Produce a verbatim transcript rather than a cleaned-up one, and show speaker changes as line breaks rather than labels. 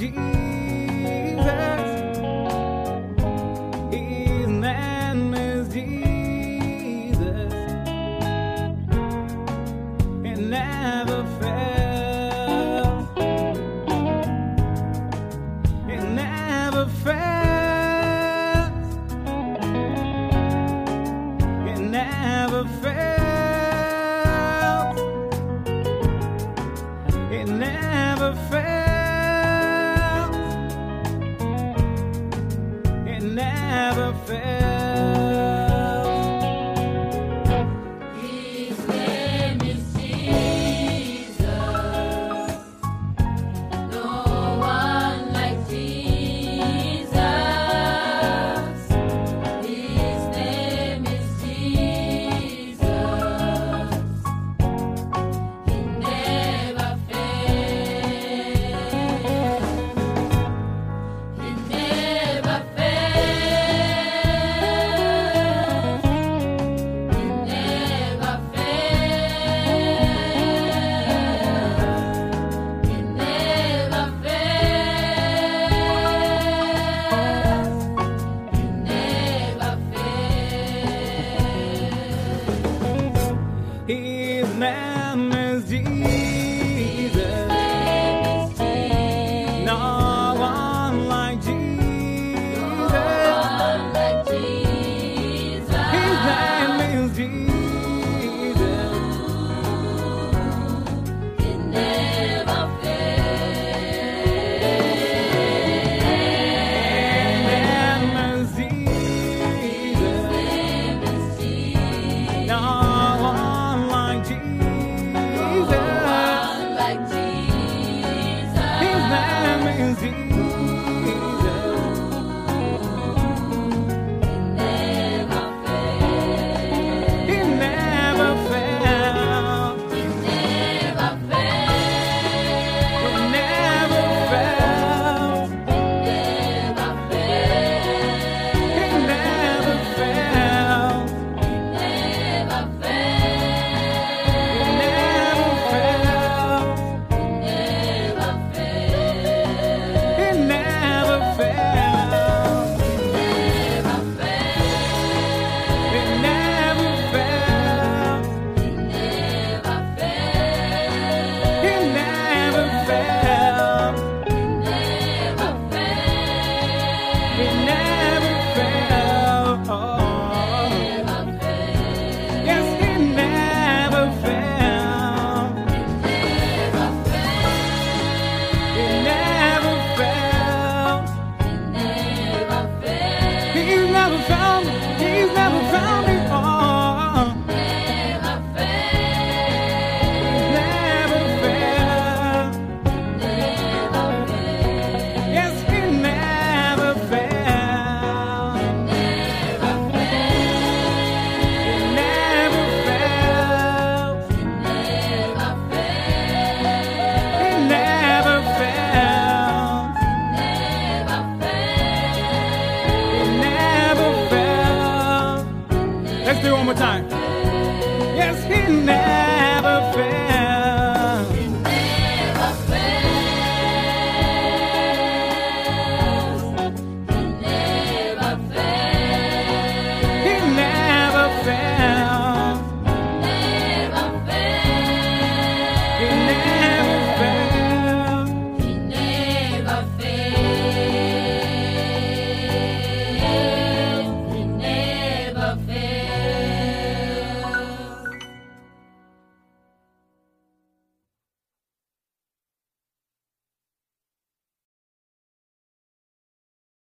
His name is Jesus. It never fails. It never fails. It never fails. It never fails. It never fails.
His name is Jesus. No one like Jesus. His name is Jesus. He never fails. He never fails. He never fails. He never fails. He never fails.
His name is Jesus. No one like Jesus. His name is Jesus. His name is Jesus. No one like Jesus. His name is Jesus.